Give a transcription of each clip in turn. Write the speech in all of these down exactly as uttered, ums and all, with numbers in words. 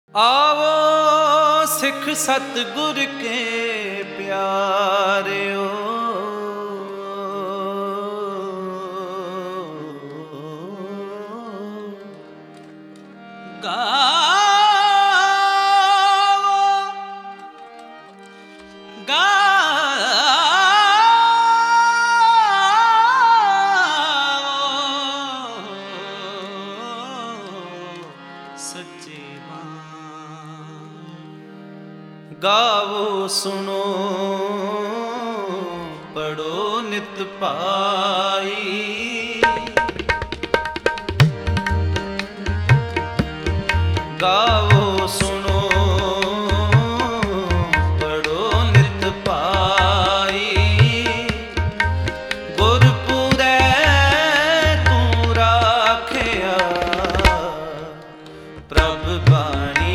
आवो सिख सतगुर के प्यारियो, गावो गावो सच्चे गावो सुनो पढ़ो नित पाई, गावो सुनो पढ़ो नित पाई। गुरपुरै तू राखिया प्रभ बाणी,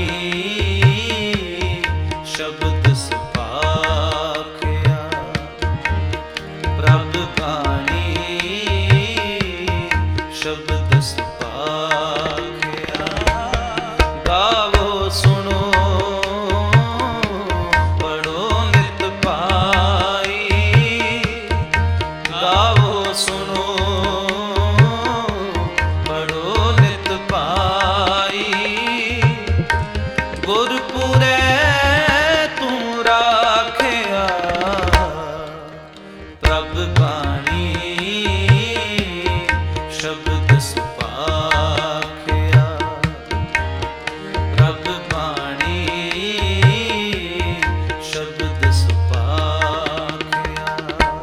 शब्द सुभाखिया प्रभ बाणी, शब्द सुभाखिया। गावो सुनो पढ़ो नित पाई, गावो सुनो पढ़ो नित पाई। गुरपुरै तू राखिया प्रभ बाणी, शब्द सुभाखिया प्रभ बाणी, शब्द सुभाखिया।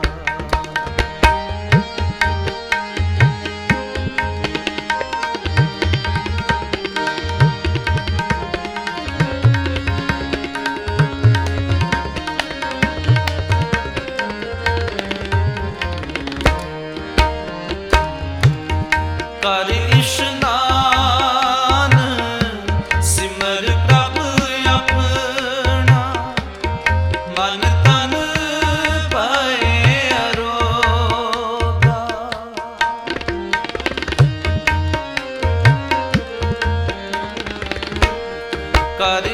कर इशनान सिमर प्रभ अपना, मन तन पाए अरोगा। कर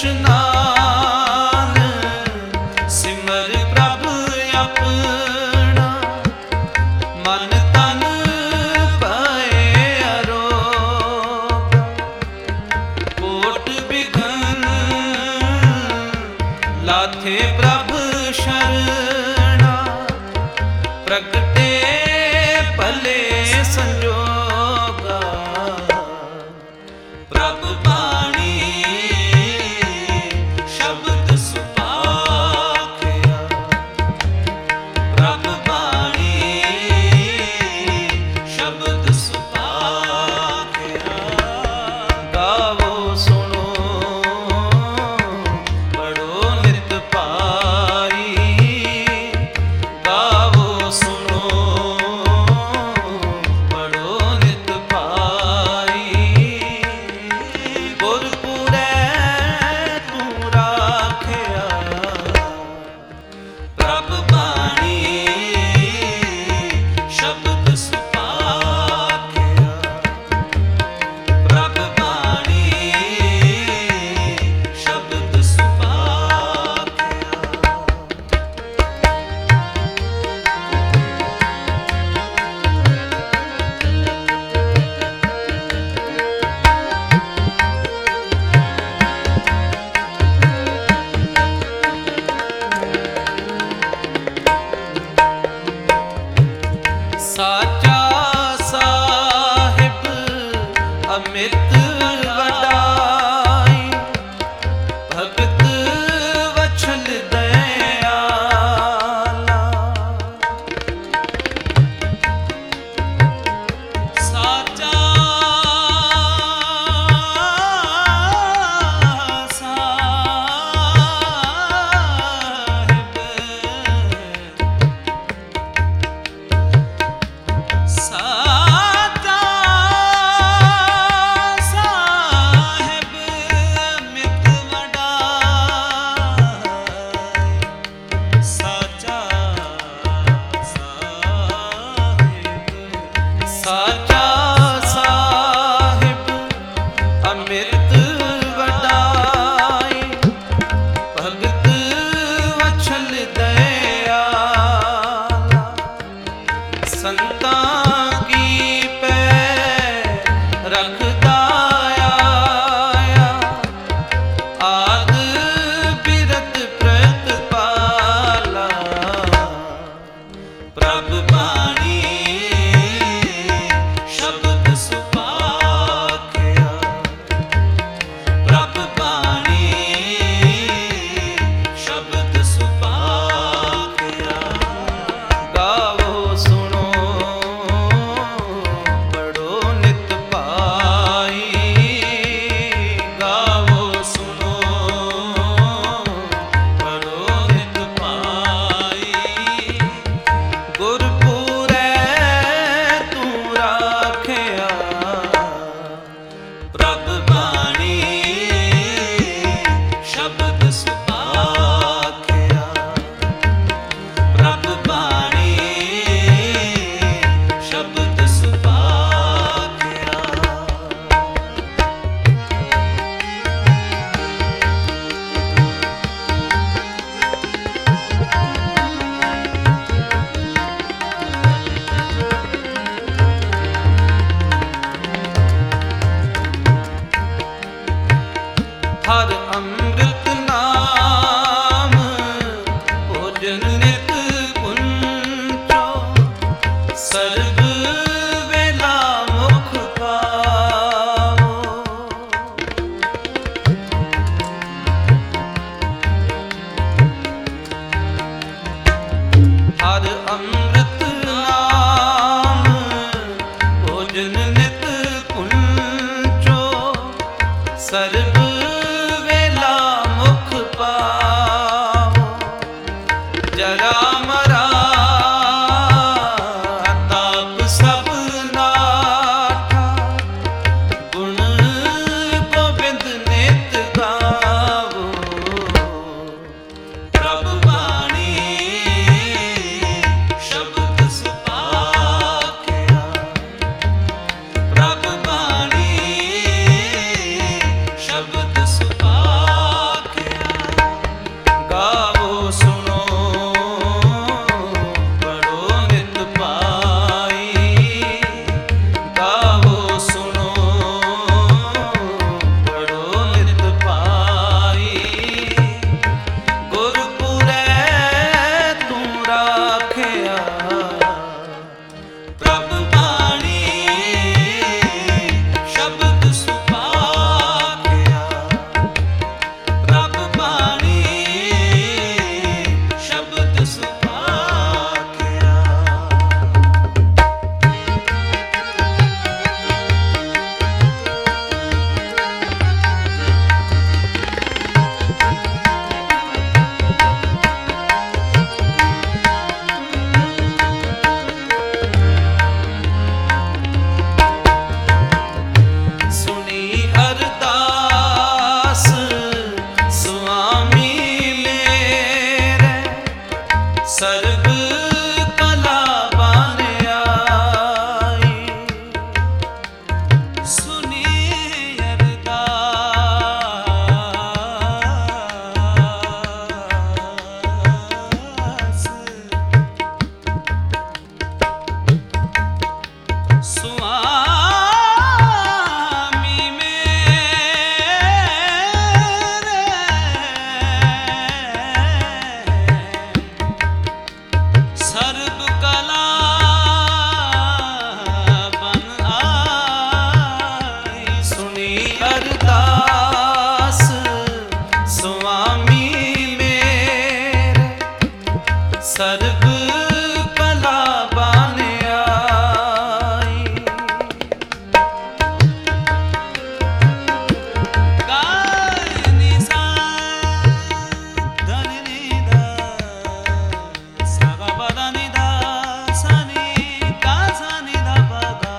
इशनान सिमर प्रभ अपना, मन तन लाथे प्रभ शरणा, प्रगटे भले संजोगा। प्रभ बाणी शब्द सुभाखिया प्रभ बाणी, शब्द सुभाखिया। गावो सुनो पढ़ो नित पाई, गावो सुनो ਹਰ ਅੰਮ੍ਰਿਤ ਨਾਮ ਭੋਜਨ ਨਿਤ ਪੁੰਚੋ ਸਰਬ ਵੇਲਾ ਮੁਖ ਪਾਵੋ। ਹਰ ਅੰਮ੍ਰਿਤ ਨਾਮ ਭੋਜਨ ਨਿਤ ਪੁੰਚੋ ਸਰਬ ਵੇਲਾ ਮੁਖ ਪਾਵੋ। ਜਰਾ ਮਰਾ ਤਾਪ ਸਭ ਨਾਠਾ ਗੁਣ ਗੋਬਿੰਦ ਨਿਤ ਗਾਵੋ। ਪ੍ਰਭ ਬਾਣੀ ਸ਼ਬਦ ਸੁਭਾਖਿਆ ਪ੍ਰਭ ਬਾਣੀ ਸ਼ਬਦ ਸੁਭਾਖਿਆ। ਗਾਵੋ ਸੁਣੋ ਪੜੋ ਨਿਤ ਪਾਈ। ਗਾਵੋ ਸੁਣੋ ਪੜੋ ਨਿਤ ਪਾਈ। ਗੁਰਪੁਰੈ ਤੂੰ ਰਾਖਿਆ ਪ੍ਰਭ ਬਾਣੀ ਸ਼ਬਦ ਸੁਭਾਖਿਆ ਪ੍ਰਭ ਬਾਣੀ ਸ਼ਬਦ ਸੁਭਾਖਿਆ। ਸੁਣੀ ਅਰਦਾਸ ਸੁਆਮੀ ਮੇਰੇ ਸਰਬ ਕਲਾ ਬਨ ਆਈ। ਸੁਣੀ ਅਰਦਾਸ ਸੁਆਮੀ ਮੇਰੇ ਸਰਬ ਕਲਾ ਬਨ ਆਈ। ਸੁਣੀ ਅਰਦਾਸ ਸੁਆਮੀ ਮੇਰੇ ਸਰਬ ਕਲਾ ਬਨ ਆਈ। ਗਾਇ ਨੀ ਸਾ ਧਨੀ ਨੀ ਦਾ ਸਾ ਗਾ ਪਾ ਦਾ ਨੀ ਦਾ ਸਾ ਨੀ ਕਾ ਸਾ ਨੀ ਦਾ ਪਾ ਗਾ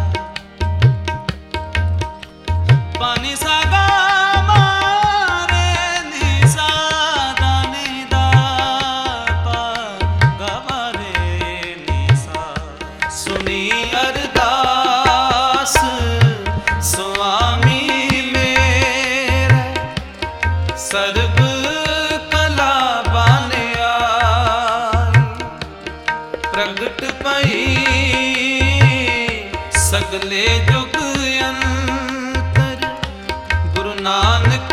ਪਾ ਨੀ ਸਾ ਗਾ ਮਾ ਰੇ ਨੀ ਸਾ ਦਾ ਨੀ ਦਾ ਪਾ ਗਾ ਪਾ ਰੇ ਨੀ ਸਾ। ਸੁਣੀ ਅਰਦਾਸ ਸੁਆਮੀ ਮੇਰੇ ਸਰਬ ਕਲਾ ਬਨ ਆਈ। ਪ੍ਰਗਟ ਪਈ ਸਗਲੇ ਜੁਗ ਅੰਤਰ ਗੁਰੂ ਨਾਨਕ